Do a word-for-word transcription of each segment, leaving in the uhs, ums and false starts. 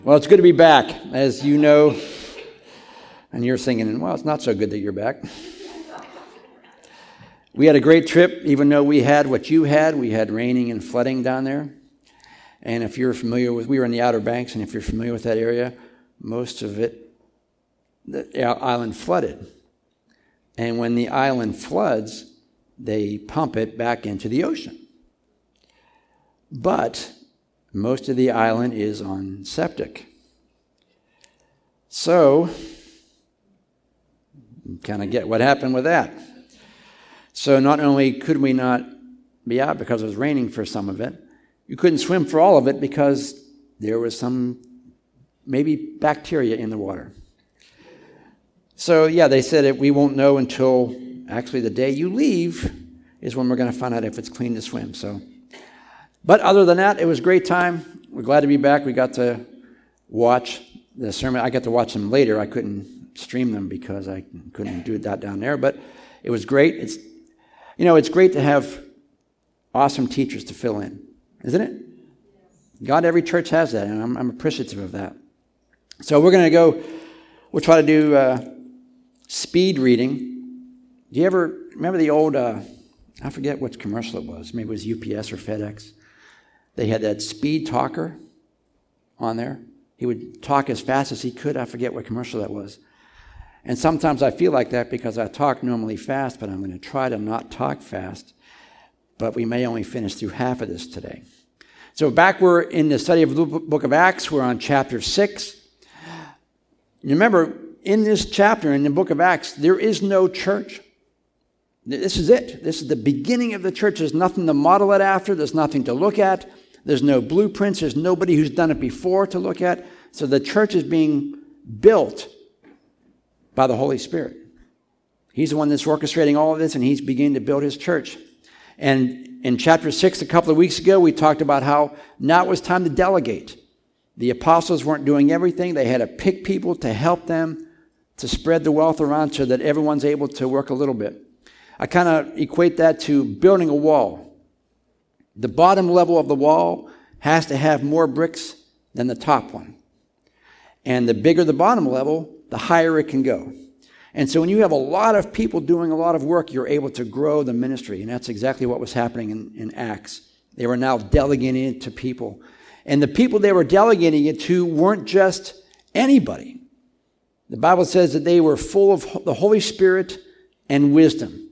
Well, it's good to be back, as you know, and you're thinking, well, it's not so good that you're back. We had a great trip, even though we had what you had. We had raining and flooding down there. And if you're familiar with, we were in the Outer Banks, and if you're familiar with that area, most of it, the island flooded. And when the island floods, they pump it back into the ocean. But most of the island is on septic. So, you kind of get what happened with that. So not only could we not be out because it was raining for some of it, you couldn't swim for all of it because there was some maybe bacteria in the water. So yeah, they said that we won't know until actually the day you leave is when we're going to find out if it's clean to swim. So. But other than that, it was a great time. We're glad to be back. We got to watch the sermon. I got to watch them later. I couldn't stream them because I couldn't do that down there. But it was great. It's, you know, it's great to have awesome teachers to fill in, isn't it? God, every church has that, and I'm, I'm appreciative of that. So we're going to go, we'll try to do uh, speed reading. Do you ever remember the old, uh, I forget which commercial it was. Maybe it was U P S or FedEx. They had that speed talker on there. He would talk as fast as he could. I forget what commercial that was. And sometimes I feel like that because I talk normally fast, but I'm going to try to not talk fast. But we may only finish through half of this today. So back we're in the study of the book of Acts. We're on chapter six. You remember, in this chapter, in the book of Acts, there is no church. This is it. This is the beginning of the church. There's nothing to model it after. There's nothing to look at. There's no blueprints. There's nobody who's done it before to look at. So the church is being built by the Holy Spirit. He's the one that's orchestrating all of this, and he's beginning to build his church. And in chapter six, a couple of weeks ago, we talked about how now it was time to delegate. The apostles weren't doing everything. They had to pick people to help them to spread the wealth around so that everyone's able to work a little bit. I kind of equate that to building a wall. The bottom level of the wall has to have more bricks than the top one. And the bigger the bottom level, the higher it can go. And so when you have a lot of people doing a lot of work, you're able to grow the ministry. And that's exactly what was happening in, in Acts. They were now delegating it to people. And the people they were delegating it to weren't just anybody. The Bible says that they were full of the Holy Spirit and wisdom.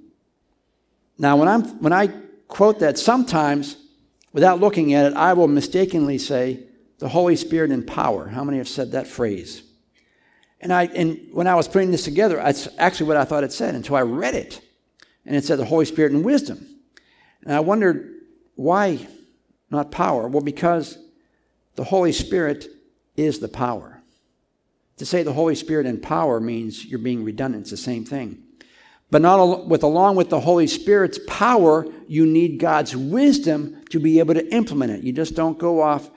Now, when I'm when I quote that, sometimes, without looking at it, I will mistakenly say the Holy Spirit and power. How many have said that phrase? And I and when I was putting this together, that's actually what I thought it said until I read it. And it said the Holy Spirit and wisdom. And I wondered, why not power? Well, because the Holy Spirit is the power. To say the Holy Spirit and power means you're being redundant. It's the same thing. But not with along with the Holy Spirit's power, you need God's wisdom to be able to implement it. You just don't go off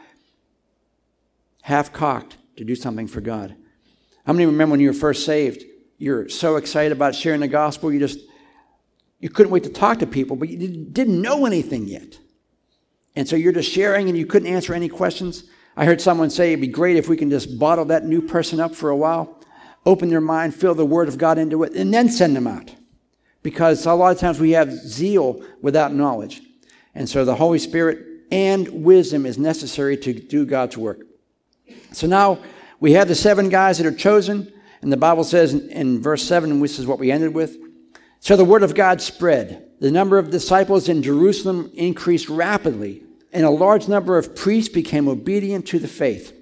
half-cocked to do something for God. How many remember when you were first saved? You're so excited about sharing the gospel, you just you couldn't wait to talk to people, but you didn't know anything yet. And so you're just sharing and you couldn't answer any questions. I heard someone say it'd be great if we can just bottle that new person up for a while, open their mind, fill the Word of God into it, and then send them out. Because a lot of times we have zeal without knowledge. And so the Holy Spirit and wisdom is necessary to do God's work. So now we have the seven guys that are chosen. And the Bible says in, in verse seven, which is what we ended with, so the word of God spread. The number of disciples in Jerusalem increased rapidly, and a large number of priests became obedient to the faith.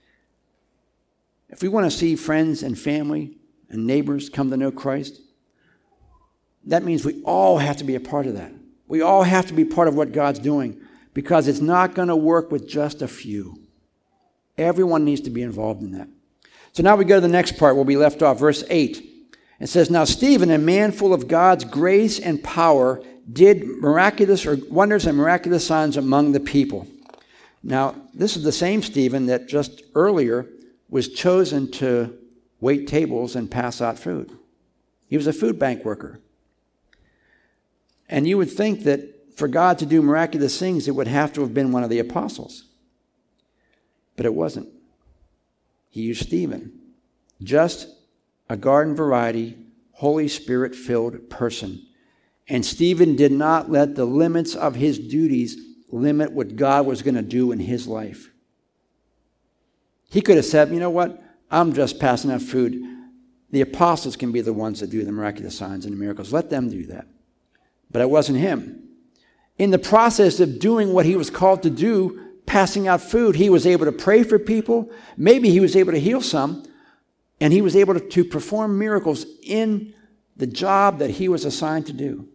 If we want to see friends and family and neighbors come to know Christ, that means we all have to be a part of that. We all have to be part of what God's doing, because it's not going to work with just a few. Everyone needs to be involved in that. So now we go to the next part where we left off, verse eight. It says, now Stephen, a man full of God's grace and power, did miraculous or wonders and miraculous signs among the people. Now, this is the same Stephen that just earlier was chosen to wait tables and pass out food. He was a food bank worker. And you would think that for God to do miraculous things, it would have to have been one of the apostles. But it wasn't. He used Stephen. Just a garden variety, Holy Spirit-filled person. And Stephen did not let the limits of his duties limit what God was going to do in his life. He could have said, you know what? I'm just passing out food. The apostles can be the ones that do the miraculous signs and the miracles. Let them do that. But it wasn't him. In the process of doing what he was called to do, passing out food, he was able to pray for people. Maybe he was able to heal some. And he was able to, to perform miracles in the job that he was assigned to do.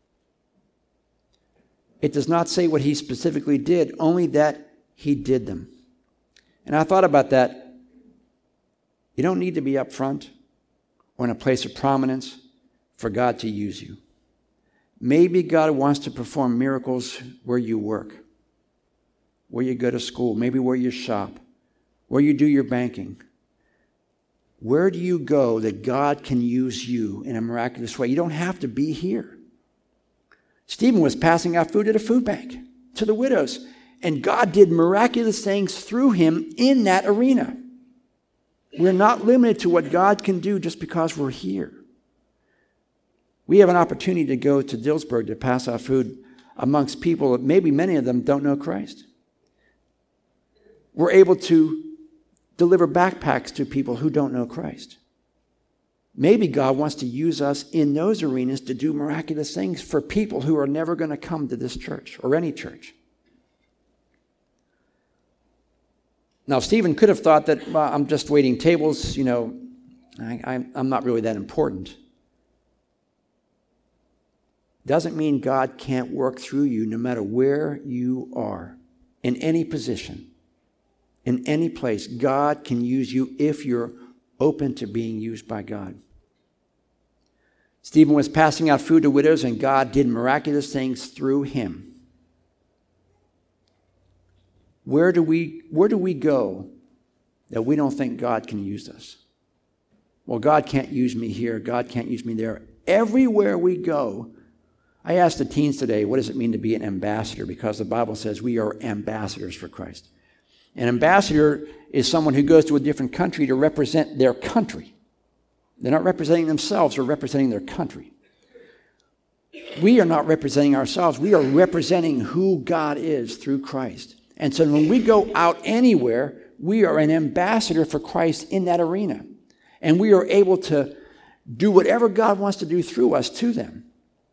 It does not say what he specifically did, only that he did them. And I thought about that. You don't need to be up front or in a place of prominence for God to use you. Maybe God wants to perform miracles where you work, where you go to school, maybe where you shop, where you do your banking. Where do you go that God can use you in a miraculous way? You don't have to be here. Stephen was passing out food at a food bank to the widows, and God did miraculous things through him in that arena. We're not limited to what God can do just because we're here. We have an opportunity to go to Dillsburg to pass out food amongst people that maybe many of them don't know Christ. We're able to deliver backpacks to people who don't know Christ. Maybe God wants to use us in those arenas to do miraculous things for people who are never going to come to this church or any church. Now, Stephen could have thought that, well, I'm just waiting tables, you know, I, I, I'm not really that important. Doesn't mean God can't work through you no matter where you are, in any position. In any place, God can use you if you're open to being used by God. Stephen was passing out food to widows, and God did miraculous things through him. Where do we, where do we go that we don't think God can use us? Well, God can't use me here. God can't use me there. Everywhere we go, I asked the teens today, what does it mean to be an ambassador? Because the Bible says we are ambassadors for Christ. An ambassador is someone who goes to a different country to represent their country. They're not representing themselves, they're representing their country. We are not representing ourselves. We are representing who God is through Christ. And so when we go out anywhere, we are an ambassador for Christ in that arena. And we are able to do whatever God wants to do through us to them.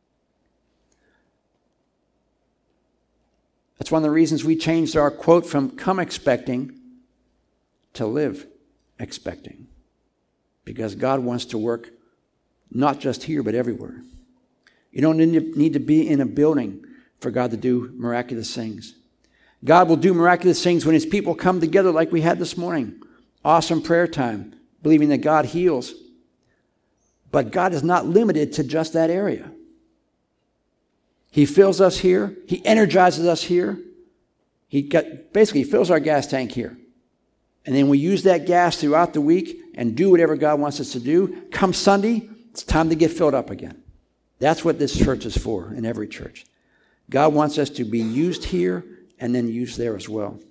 That's one of the reasons we changed our quote from come expecting to live expecting. Because God wants to work not just here, but everywhere. You don't need to be in a building for God to do miraculous things. God will do miraculous things when his people come together like we had this morning. Awesome prayer time, believing that God heals. But God is not limited to just that area. He fills us here. He energizes us here. He got, basically fills our gas tank here. And then we use that gas throughout the week and do whatever God wants us to do. Come Sunday, it's time to get filled up again. That's what this church is for, in every church. God wants us to be used here and then used there as well.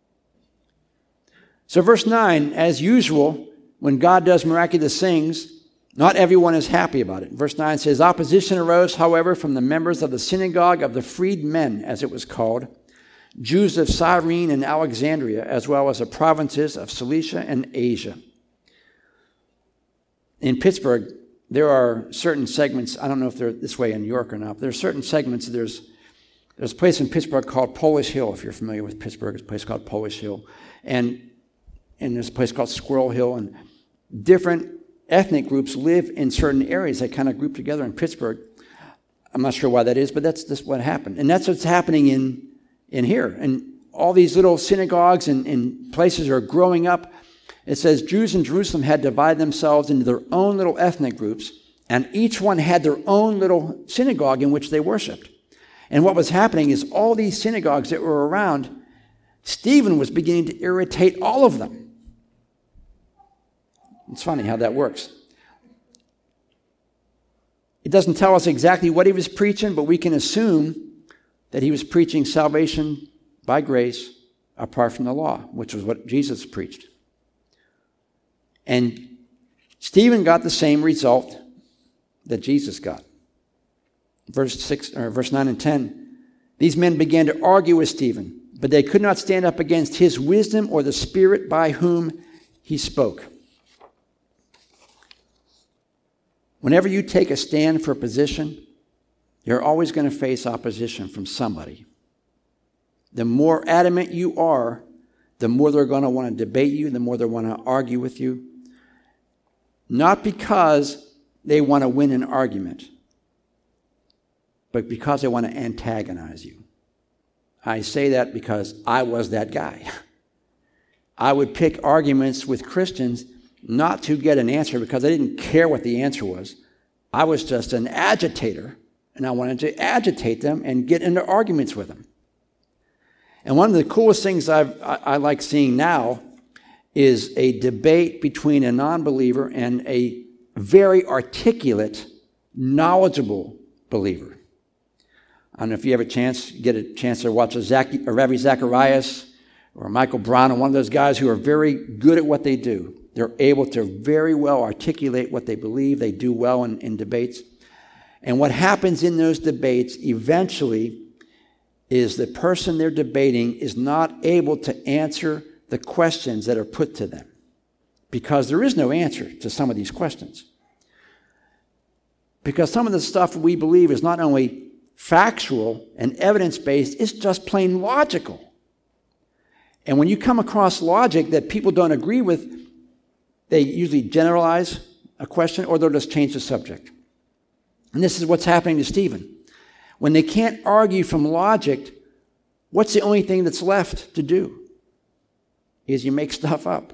So verse nine, as usual, when God does miraculous things, not everyone is happy about it. Verse nine says, opposition arose, however, from the members of the synagogue of the freedmen, as it was called, Jews of Cyrene and Alexandria, as well as the provinces of Cilicia and Asia. In Pittsburgh, there are certain segments, I don't know if they're this way in New York or not, but there are certain segments, there's, there's a place in Pittsburgh called Polish Hill, if you're familiar with Pittsburgh, it's a place called Polish Hill. And, and there's a place called Squirrel Hill, and different ethnic groups live in certain areas. They kind of group together in Pittsburgh. I'm not sure why that is, but that's just what happened. And that's what's happening in, in here. And all these little synagogues and, and places are growing up. It says Jews in Jerusalem had divided themselves into their own little ethnic groups, and each one had their own little synagogue in which they worshiped. And what was happening is all these synagogues that were around, Stephen was beginning to irritate all of them. It's funny how that works. It doesn't tell us exactly what he was preaching, but we can assume that he was preaching salvation by grace apart from the law, which was what Jesus preached. And Stephen got the same result that Jesus got. Verse six, or verse nine and ten. These men began to argue with Stephen, but they could not stand up against his wisdom or the Spirit by whom he spoke. Whenever you take a stand for a position, you're always going to face opposition from somebody. The more adamant you are, the more they're going to want to debate you, the more they want to argue with you. Not because they want to win an argument, but because they want to antagonize you. I say that because I was that guy. I would pick arguments with Christians not to get an answer because I didn't care what the answer was. I was just an agitator, and I wanted to agitate them and get into arguments with them. And one of the coolest things I've, I, I like seeing now is a debate between a non-believer and a very articulate, knowledgeable believer. I don't know if you have a chance, get a chance to watch a Zach, a Ravi Zacharias or Michael Brown, or one of those guys who are very good at what they do. They're able to very well articulate what they believe. They do well in, in debates. And what happens in those debates eventually is the person they're debating is not able to answer the questions that are put to them, because there is no answer to some of these questions. Because some of the stuff we believe is not only factual and evidence-based, it's just plain logical. And when you come across logic that people don't agree with, they usually generalize a question or they'll just change the subject. And this is what's happening to Stephen. When they can't argue from logic, what's the only thing that's left to do? Is you make stuff up.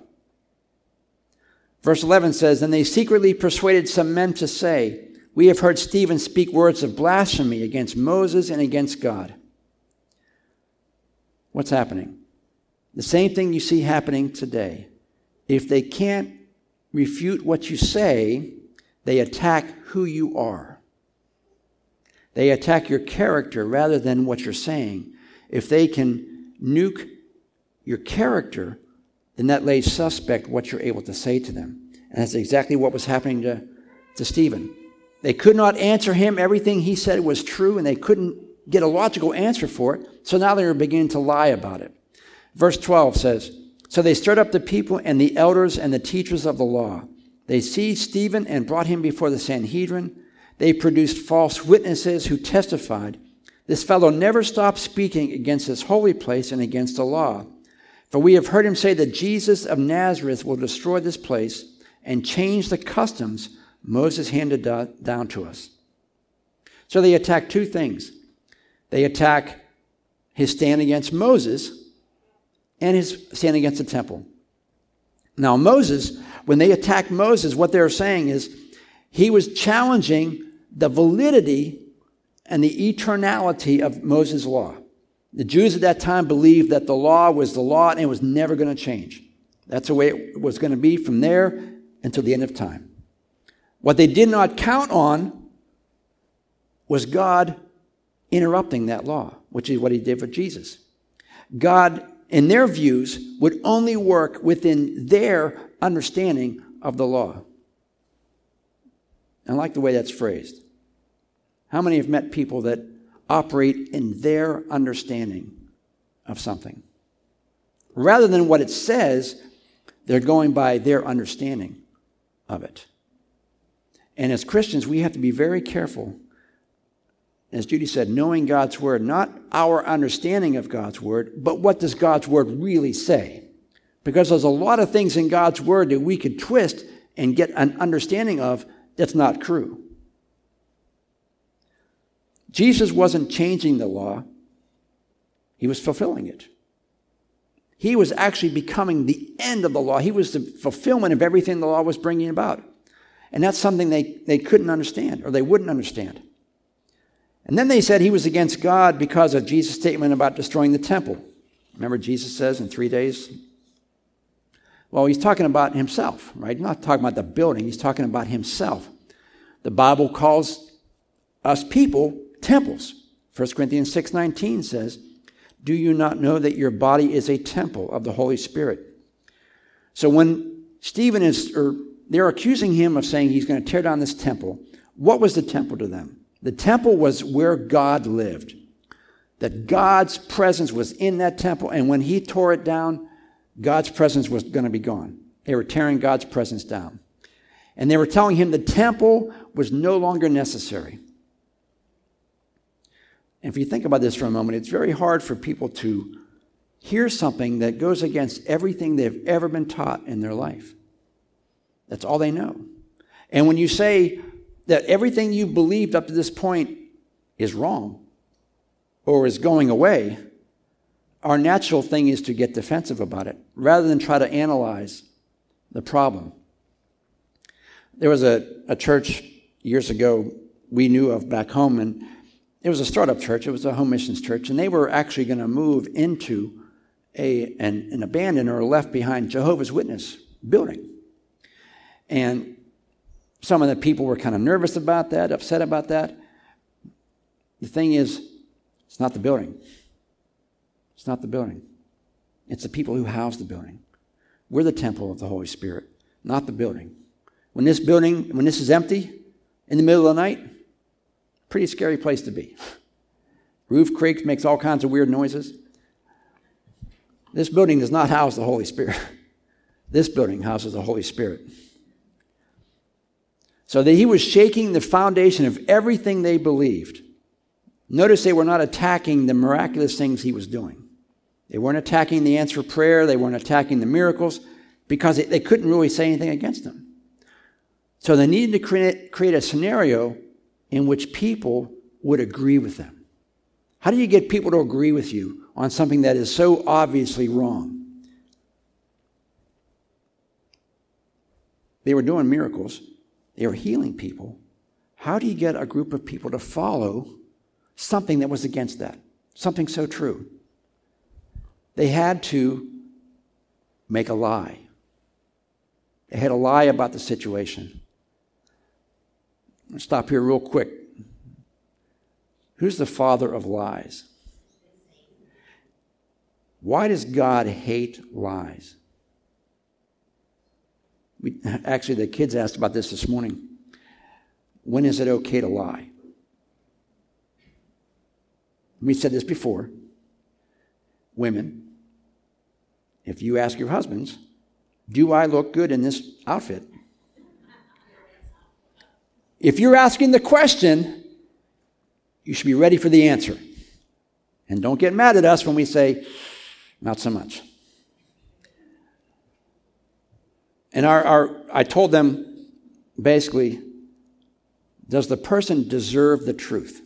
Verse eleven says, "And they secretly persuaded some men to say, 'We have heard Stephen speak words of blasphemy against Moses and against God.'" What's happening? The same thing you see happening today. If they can't refute what you say, they attack who you are. They attack your character rather than what you're saying. If they can nuke your character, then that lays suspect what you're able to say to them. And that's exactly what was happening to, to Stephen. They could not answer him. Everything he said was true, and they couldn't get a logical answer for it. So now they were beginning to lie about it. Verse twelve says, "So they stirred up the people and the elders and the teachers of the law. They seized Stephen and brought him before the Sanhedrin. They produced false witnesses who testified, 'This fellow never stopped speaking against this holy place and against the law. For we have heard him say that Jesus of Nazareth will destroy this place and change the customs Moses handed down to us.'" So they attack two things. They attack his stand against Moses and his stand against the temple. Now Moses, when they attacked Moses, what they're saying is he was challenging the validity and the eternality of Moses' law. The Jews at that time believed that the law was the law and it was never going to change. That's the way it was going to be from there until the end of time. What they did not count on was God interrupting that law, which is what he did for Jesus. God, in their views, would only work within their understanding of the law. I like the way that's phrased. How many have met people that operate in their understanding of something? Rather than what it says, they're going by their understanding of it. And as Christians, we have to be very careful, as Judy said, knowing God's word, not our understanding of God's word, but what does God's word really say? Because there's a lot of things in God's word that we could twist and get an understanding of that's not true. Jesus wasn't changing the law. He was fulfilling it. He was actually becoming the end of the law. He was the fulfillment of everything the law was bringing about. And that's something they, they couldn't understand, or they wouldn't understand. And then they said he was against God because of Jesus' statement about destroying the temple. Remember Jesus says in three days? Well, he's talking about himself, right? He's not talking about the building. He's talking about himself. The Bible calls us people temples. First Corinthians six nineteen says, "Do you not know that your body is a temple of the Holy Spirit?" So when Stephen is, or they're accusing him of saying he's going to tear down this temple. What was the temple to them? The temple was where God lived. That God's presence was in that temple, and when he tore it down, God's presence was going to be gone. They were tearing God's presence down. And they were telling him the temple was no longer necessary. And if you think about this for a moment, it's very hard for people to hear something that goes against everything they've ever been taught in their life. That's all they know. And when you say that everything you believed up to this point is wrong or is going away, our natural thing is to get defensive about it rather than try to analyze the problem. There was a, a church years ago we knew of back home, and it was a startup church. It was a home missions church, and they were actually going to move into a an, an abandoned or left behind Jehovah's Witness building. And some of the people were kind of nervous about that, upset about that. The thing is, it's not the building. It's not the building. It's the people who house the building. We're the temple of the Holy Spirit, not the building. When this building, when this is empty in the middle of the night, pretty scary place to be. Roof creaks, makes all kinds of weird noises. This building does not house the Holy Spirit. This building houses the Holy Spirit. So that he was shaking the foundation of everything they believed. Notice they were not attacking the miraculous things he was doing. They weren't attacking the answer prayer. They weren't attacking the miracles because they couldn't really say anything against them. So they needed to create, create a scenario in which people would agree with them. How do you get people to agree with you on something that is so obviously wrong? They were doing miracles. They were healing people. How do you get a group of people to follow something that was against that? Something so true. They had to make a lie. They had a lie about the situation. I'll stop here real quick. Who's the father of lies? Why does God hate lies? We, actually, the kids asked about this this morning. When is it okay to lie? We said this before. Women, if you ask your husbands, do I look good in this outfit? If you're asking the question, you should be ready for the answer. And don't get mad at us when we say, not so much. And our, our I told them, basically, does the person deserve the truth?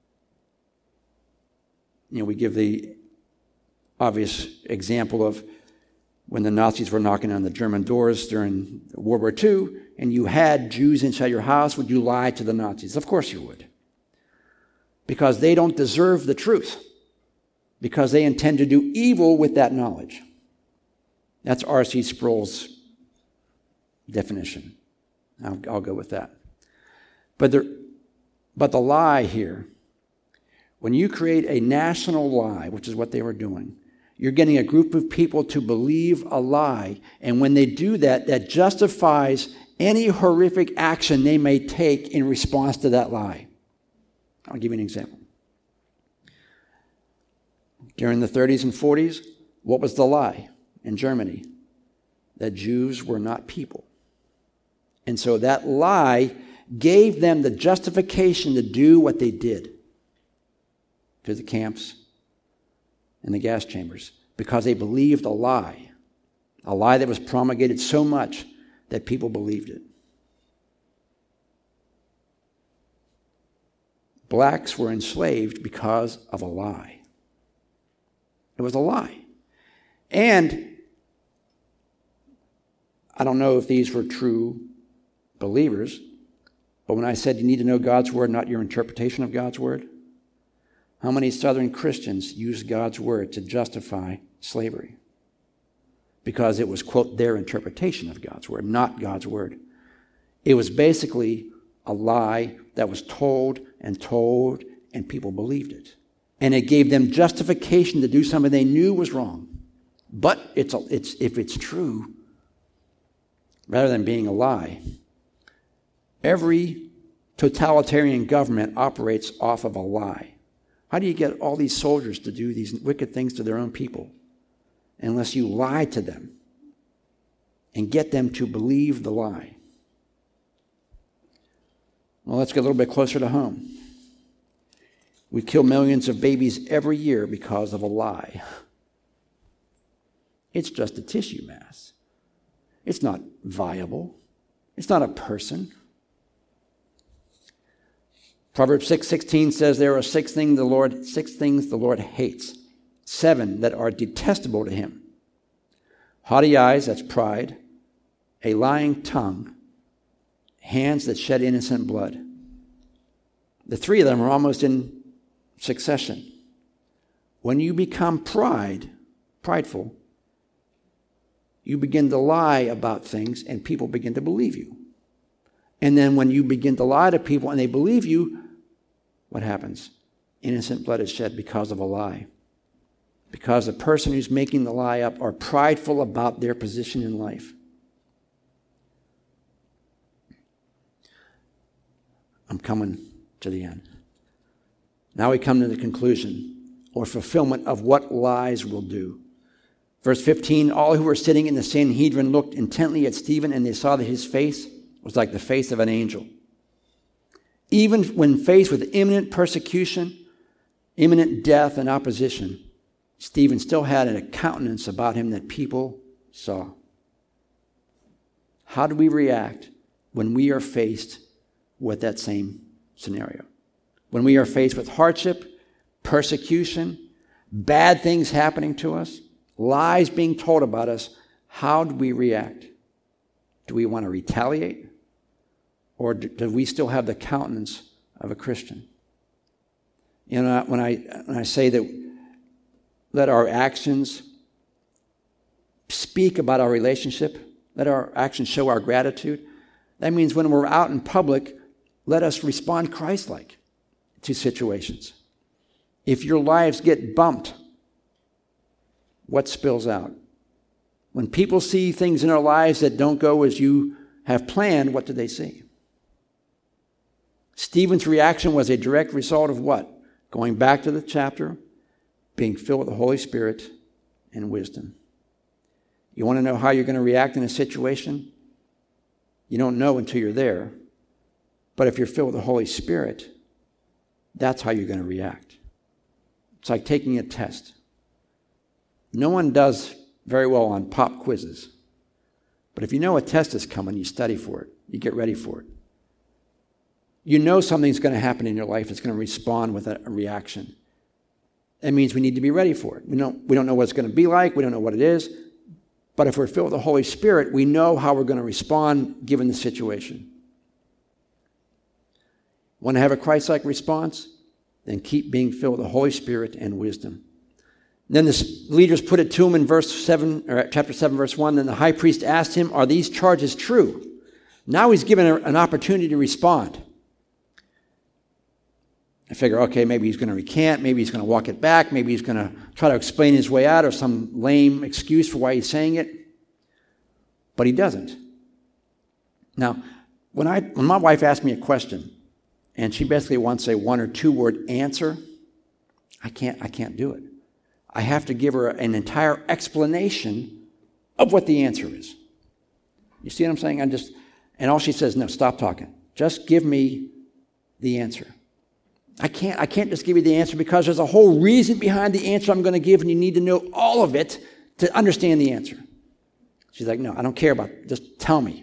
You know, we give the obvious example of when the Nazis were knocking on the German doors during World War Two, and you had Jews inside your house, would you lie to the Nazis? Of course you would. Because they don't deserve the truth. Because they intend to do evil with that knowledge. That's R C Sproul's definition. I'll, I'll go with that. But the, but the lie here, when you create a national lie, which is what they were doing, you're getting a group of people to believe a lie. And when they do that, that justifies any horrific action they may take in response to that lie. I'll give you an example. During the thirties and forties, what was the lie in Germany? That Jews were not people. And so that lie gave them the justification to do what they did to the camps and the gas chambers, because they believed a lie, a lie that was promulgated so much that people believed it. Blacks were enslaved because of a lie. It was a lie. And I don't know if these were true believers, but when I said you need to know God's word, not your interpretation of God's word, how many Southern Christians used God's word to justify slavery? Because it was, quote, their interpretation of God's word, not God's word. It was basically a lie that was told and told, and people believed it. And it gave them justification to do something they knew was wrong. But it's, a, it's if it's true, rather than being a lie. Every totalitarian government operates off of a lie. How do you get all these soldiers to do these wicked things to their own people unless you lie to them and get them to believe the lie? Well, let's get a little bit closer to home. We kill millions of babies every year because of a lie. It's just a tissue mass. It's not viable. It's not a person. Proverbs six sixteen says there are six things the Lord six things the Lord hates, seven that are detestable to him. Haughty eyes, that's pride, a lying tongue, hands that shed innocent blood. The three of them are almost in succession. When you become pride, prideful, you begin to lie about things and people begin to believe you. And then when you begin to lie to people and they believe you, what happens? Innocent blood is shed because of a lie. Because the person who's making the lie up are prideful about their position in life. I'm coming to the end. Now we come to the conclusion or fulfillment of what lies will do. Verse fifteen, all who were sitting in the Sanhedrin looked intently at Stephen, and they saw that his face was like the face of an angel. Even when faced with imminent persecution, imminent death, and opposition, Stephen still had a countenance about him that people saw. How do we react when we are faced with that same scenario? When we are faced with hardship, persecution, bad things happening to us, lies being told about us, how do we react? Do we want to retaliate? Or do we still have the countenance of a Christian? You know, when I, when I say that let our actions speak about our relationship, let our actions show our gratitude, that means when we're out in public, let us respond Christ-like to situations. If your lives get bumped, what spills out? When people see things in our lives that don't go as you have planned, what do they see? Stephen's reaction was a direct result of what? Going back to the chapter, being filled with the Holy Spirit and wisdom. You want to know how you're going to react in a situation? You don't know until you're there. But if you're filled with the Holy Spirit, that's how you're going to react. It's like taking a test. No one does very well on pop quizzes. But if you know a test is coming, you study for it. You get ready for it. You know something's going to happen in your life that's going to respond with a, a reaction. That means we need to be ready for it. We don't, we don't know what it's going to be like. We don't know what it is. But if we're filled with the Holy Spirit, we know how we're going to respond given the situation. Want to have a Christ-like response? Then keep being filled with the Holy Spirit and wisdom. Then the leaders put it to him in verse seven, or chapter seven, verse one. Then the high priest asked him, "Are these charges true?" Now he's given an opportunity to respond. I figure, okay, maybe he's going to recant, maybe he's going to walk it back, maybe he's going to try to explain his way out or some lame excuse for why he's saying it. But he doesn't. Now, when I when my wife asks me a question, and she basically wants a one or two word answer, I can't I can't do it. I have to give her an entire explanation of what the answer is. You see what I'm saying? I just and all she says, no, stop talking. Just give me the answer. I can't I can't just give you the answer because there's a whole reason behind the answer I'm going to give, and you need to know all of it to understand the answer. She's like, no, I don't care about it. Just tell me.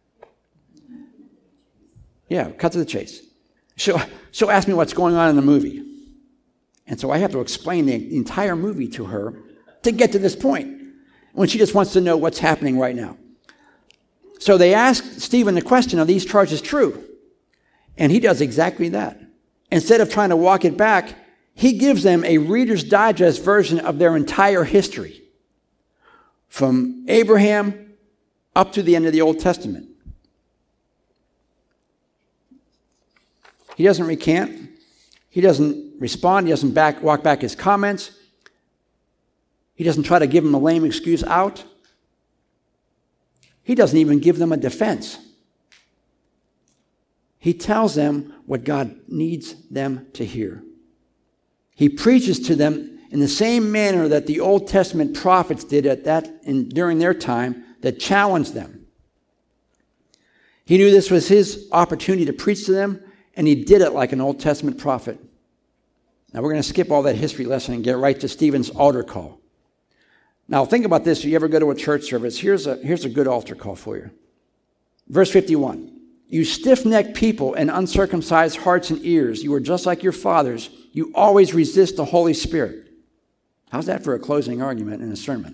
Yeah, cut to the chase. She'll, she'll ask me what's going on in the movie. And so I have to explain the entire movie to her to get to this point when she just wants to know what's happening right now. So they ask Stephen the question, are these charges true? And he does exactly that. Instead of trying to walk it back, he gives them a Reader's Digest version of their entire history, from Abraham up to the end of the Old Testament. He doesn't recant. He doesn't respond. He doesn't back, walk back his comments. He doesn't try to give him a lame excuse out. he doesn't even give them a defense. He tells them what God needs them to hear. He preaches to them in the same manner that the Old Testament prophets did at that in, during their time, that challenged them. He knew this was his opportunity to preach to them, and he did it like an Old Testament prophet. Now we're going to skip all that history lesson and get right to Stephen's altar call. Now think about this. If you ever go to a church service, here's a, here's a good altar call for you. Verse fifty-one. You stiff-necked people and uncircumcised hearts and ears, you are just like your fathers. You always resist the Holy Spirit. How's that for a closing argument in a sermon?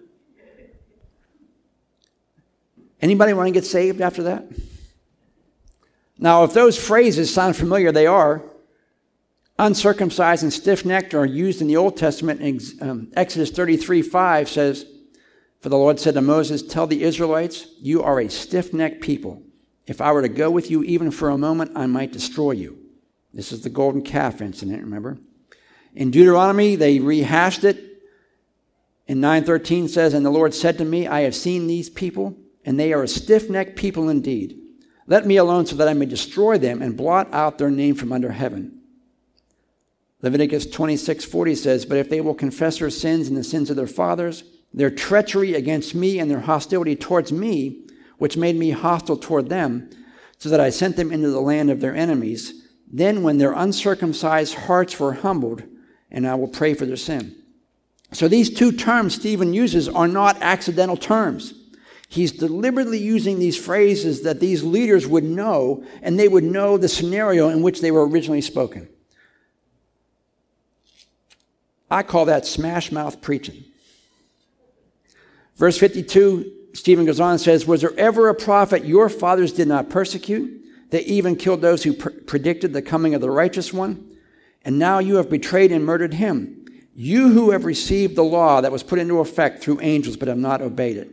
Anybody want to get saved after that? Now, if those phrases sound familiar, they are. Uncircumcised and stiff-necked are used in the Old Testament. Um, Exodus thirty-three five says, for the Lord said to Moses, tell the Israelites, you are a stiff-necked people. If I were to go with you even for a moment, I might destroy you. This is the golden calf incident, remember? In Deuteronomy, they rehashed it. In nine thirteen says, and the Lord said to me, I have seen these people, and they are a stiff-necked people indeed. Let me alone so that I may destroy them and blot out their name from under heaven. Leviticus twenty-six forty says, but if they will confess their sins and the sins of their fathers, their treachery against me and their hostility towards me, which made me hostile toward them, so that I sent them into the land of their enemies, then when their uncircumcised hearts were humbled, and I will pray for their sin. So these two terms Stephen uses are not accidental terms. He's deliberately using these phrases that these leaders would know, and they would know the scenario in which they were originally spoken. I call that smash mouth preaching. Verse fifty-two, Stephen goes on and says, was there ever a prophet your fathers did not persecute? They even killed those who pr- predicted the coming of the righteous one. And now you have betrayed and murdered him. You who have received the law that was put into effect through angels but have not obeyed it.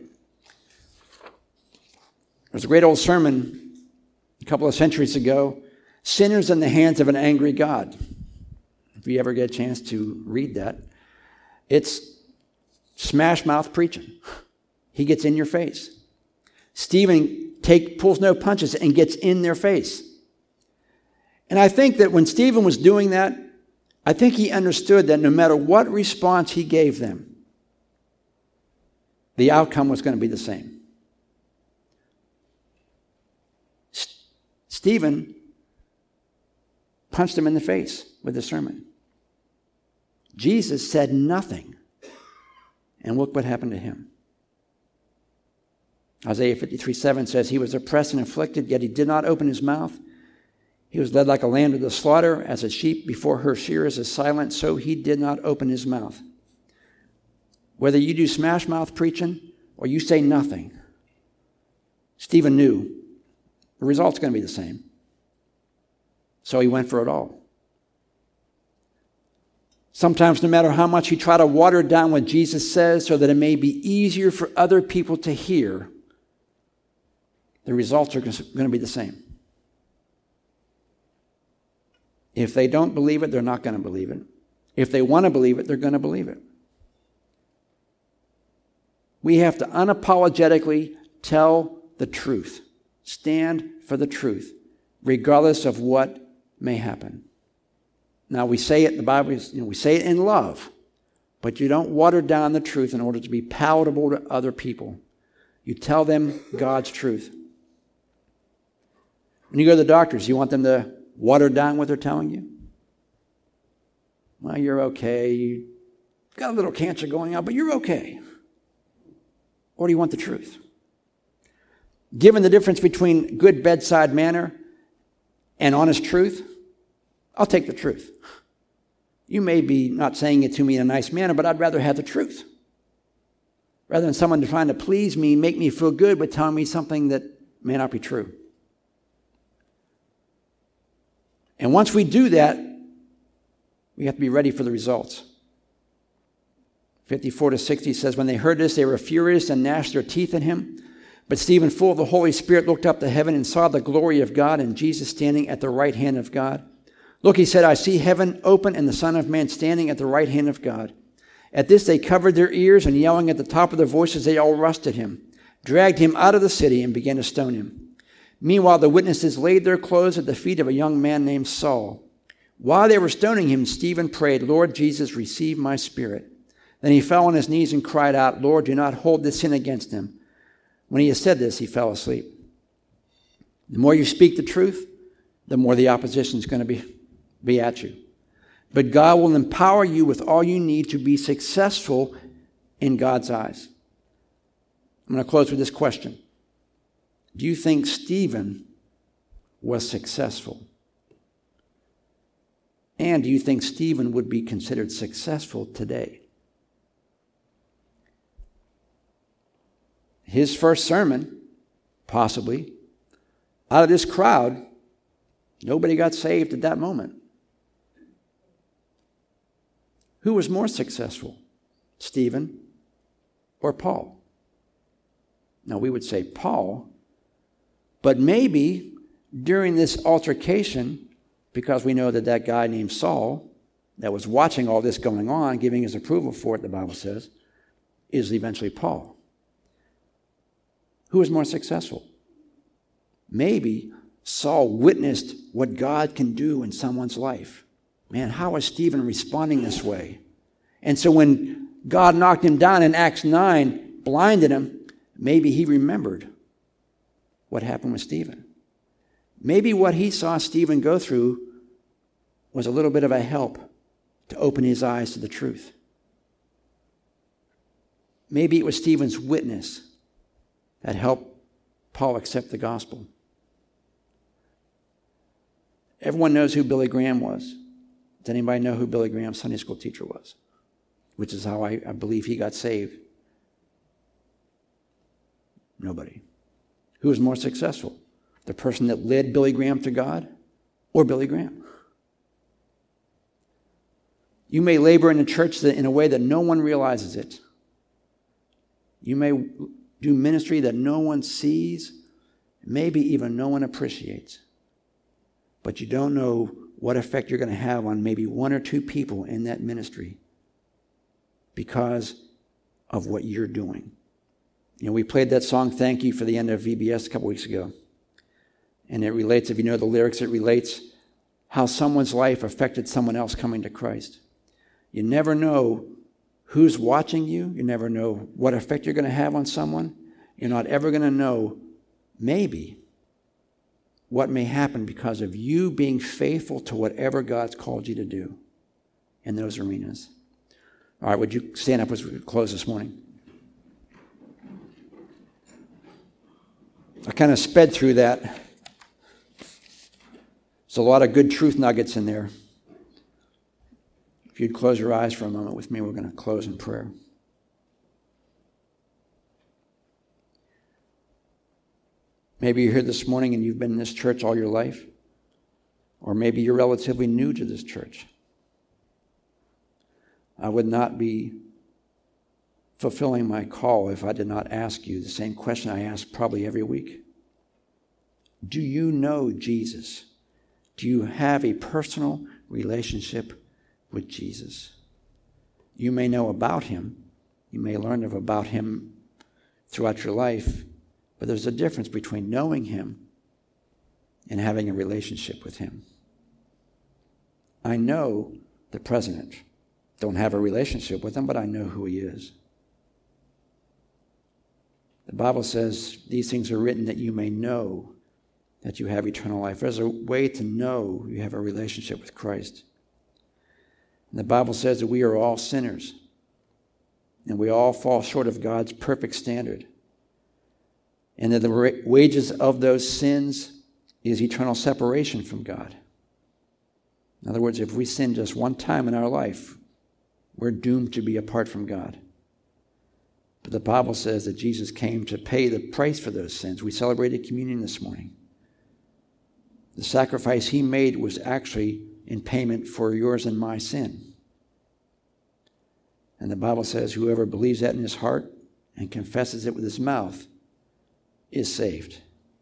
There's a great old sermon a couple of centuries ago, Sinners in the Hands of an Angry God. If you ever get a chance to read that, it's smash mouth preaching. He gets in your face. Stephen take, pulls no punches and gets in their face. And I think that when Stephen was doing that, I think he understood that no matter what response he gave them, the outcome was going to be the same. S- Stephen punched him in the face with the sermon. Jesus said nothing. And look what happened to him. Isaiah fifty-three seven says, he was oppressed and afflicted, yet he did not open his mouth. He was led like a lamb to the slaughter, as a sheep before her shearers is silent, so he did not open his mouth. Whether you do smash mouth preaching or you say nothing, Stephen knew the result's going to be the same. So he went for it all. Sometimes, no matter how much you try to water down what Jesus says so that it may be easier for other people to hear, the results are going to be the same. If they don't believe it, they're not going to believe it. If they want to believe it, they're going to believe it. We have to unapologetically tell the truth. Stand for the truth, regardless of what may happen. Now, we say it, the Bible is, you know, we say it in love, but you don't water down the truth in order to be palatable to other people. You tell them God's truth. When you go to the doctors, you want them to water down what they're telling you? Well, you're okay. You've got a little cancer going on, but you're okay. Or do you want the truth? Given the difference between good bedside manner and honest truth, I'll take the truth. You may be not saying it to me in a nice manner, but I'd rather have the truth. Rather than someone trying to please me, make me feel good, but telling me something that may not be true. And once we do that, we have to be ready for the results. fifty-four to sixty says, when they heard this, they were furious and gnashed their teeth at him. But Stephen, full of the Holy Spirit, looked up to heaven and saw the glory of God and Jesus standing at the right hand of God. Look, he said, I see heaven open and the Son of Man standing at the right hand of God. At this, they covered their ears, and yelling at the top of their voices, they all rushed at him. dragged him out of the city, and began to stone him. Meanwhile, the witnesses laid their clothes at the feet of a young man named Saul. While they were stoning him, Stephen prayed, "Lord Jesus, receive my spirit." Then he fell on his knees and cried out, "Lord, do not hold this sin against him." When he had said this, he fell asleep. The more you speak the truth, the more the opposition is going to be, be at you. But God will empower you with all you need to be successful in God's eyes. I'm going to close with this question. Do you think Stephen was successful? And do you think Stephen would be considered successful today? His first sermon, possibly, out of this crowd, nobody got saved at that moment. Who was more successful, Stephen or Paul? Now, we would say Paul, but maybe during this altercation, because we know that that guy named Saul that was watching all this going on, giving his approval for it, the Bible says, is eventually Paul. Who was more successful? Maybe Saul witnessed what God can do in someone's life. Man, how is Stephen responding this way? And so when God knocked him down in Acts nine, blinded him, maybe he remembered what happened with Stephen. Maybe what he saw Stephen go through was a little bit of a help to open his eyes to the truth. Maybe it was Stephen's witness that helped Paul accept the gospel. Everyone knows who Billy Graham was. Does anybody know who Billy Graham's Sunday school teacher was? Which is how I, I believe he got saved. Nobody. Who was more successful? The person that led Billy Graham to God or Billy Graham? You may labor in the church in a way that no one realizes it. You may do ministry that no one sees, maybe even no one appreciates. But you don't know what effect you're going to have on maybe one or two people in that ministry because of what you're doing. You know, we played that song, Thank You, for the end of V B S a couple weeks ago. And it relates, if you know the lyrics, it relates how someone's life affected someone else coming to Christ. You never know who's watching you. You never know what effect you're going to have on someone. You're not ever going to know, maybe, what may happen because of you being faithful to whatever God's called you to do in those arenas. All right, would you stand up as we close this morning? I kind of sped through that. There's a lot of good truth nuggets in there. If you'd close your eyes for a moment with me, we're going to close in prayer. Maybe you're here this morning and you've been in this church all your life. Or maybe you're relatively new to this church. I would not be fulfilling my call if I did not ask you the same question I ask probably every week. Do you know Jesus? Do you have a personal relationship with Jesus? You may know about him. You may learn of about him throughout your life. But there's a difference between knowing him and having a relationship with him. I know the president. Don't have a relationship with him, but I know who he is. The Bible says these things are written that you may know that you have eternal life. There's a way to know you have a relationship with Christ. And the Bible says that we are all sinners, and we all fall short of God's perfect standard. And that the wages of those sins is eternal separation from God. In other words, if we sin just one time in our life, we're doomed to be apart from God. But the Bible says that Jesus came to pay the price for those sins. We celebrated communion this morning. The sacrifice he made was actually in payment for yours and my sin. And the Bible says whoever believes that in his heart and confesses it with his mouth is saved.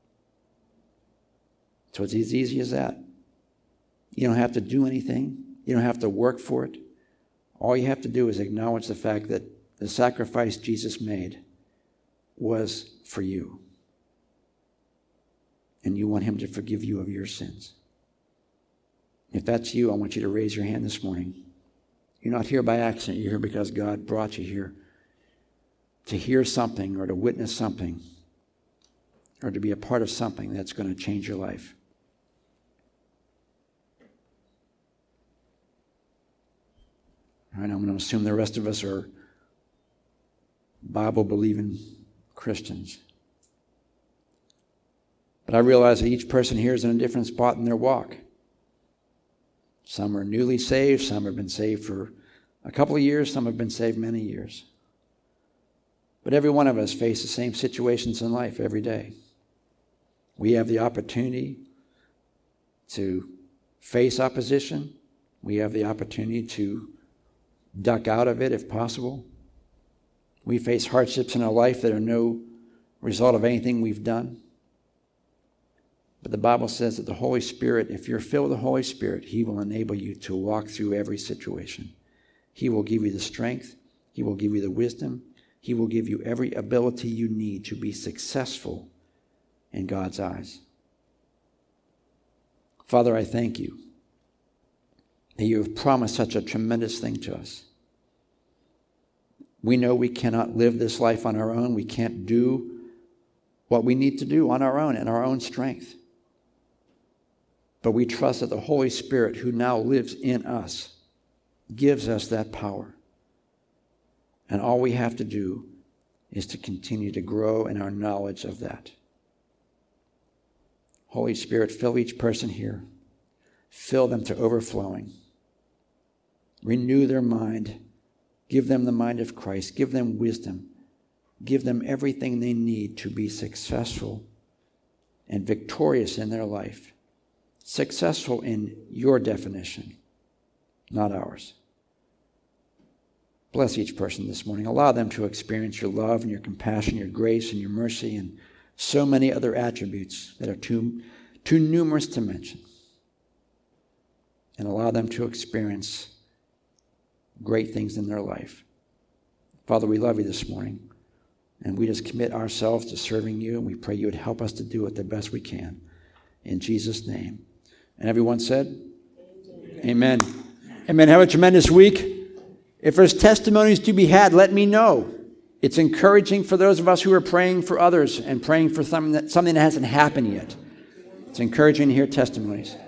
So it's as easy as that. You don't have to do anything. You don't have to work for it. All you have to do is acknowledge the fact that the sacrifice Jesus made was for you. And you want him to forgive you of your sins. If that's you, I want you to raise your hand this morning. You're not here by accident. You're here because God brought you here to hear something or to witness something or to be a part of something that's going to change your life. All right, I'm going to assume the rest of us are Bible-believing Christians. But I realize that each person here is in a different spot in their walk. Some are newly saved. Some have been saved for a couple of years. Some have been saved many years. But every one of us face the same situations in life every day. We have the opportunity to face opposition. We have the opportunity to duck out of it if possible. We face hardships in our life that are no result of anything we've done. But the Bible says that the Holy Spirit, if you're filled with the Holy Spirit, he will enable you to walk through every situation. He will give you the strength. He will give you the wisdom. He will give you every ability you need to be successful in God's eyes. Father, I thank you that you have promised such a tremendous thing to us. We know we cannot live this life on our own. We can't do what we need to do on our own in our own strength. But we trust that the Holy Spirit, who now lives in us, gives us that power. And all we have to do is to continue to grow in our knowledge of that. Holy Spirit, fill each person here. Fill them to overflowing. Renew their mind. Give them the mind of Christ. Give them wisdom. Give them everything they need to be successful and victorious in their life. Successful in your definition, not ours. Bless each person this morning. Allow them to experience your love and your compassion, your grace and your mercy, and so many other attributes that are too, too numerous to mention. And allow them to experience great things in their life. Father, we love you this morning, and we just commit ourselves to serving you, and we pray you would help us to do it the best we can. In Jesus' name. And everyone said, Amen. Amen. Amen. Have a tremendous week. If there's testimonies to be had, let me know. It's encouraging for those of us who are praying for others and praying for something that, something that hasn't happened yet. It's encouraging to hear testimonies.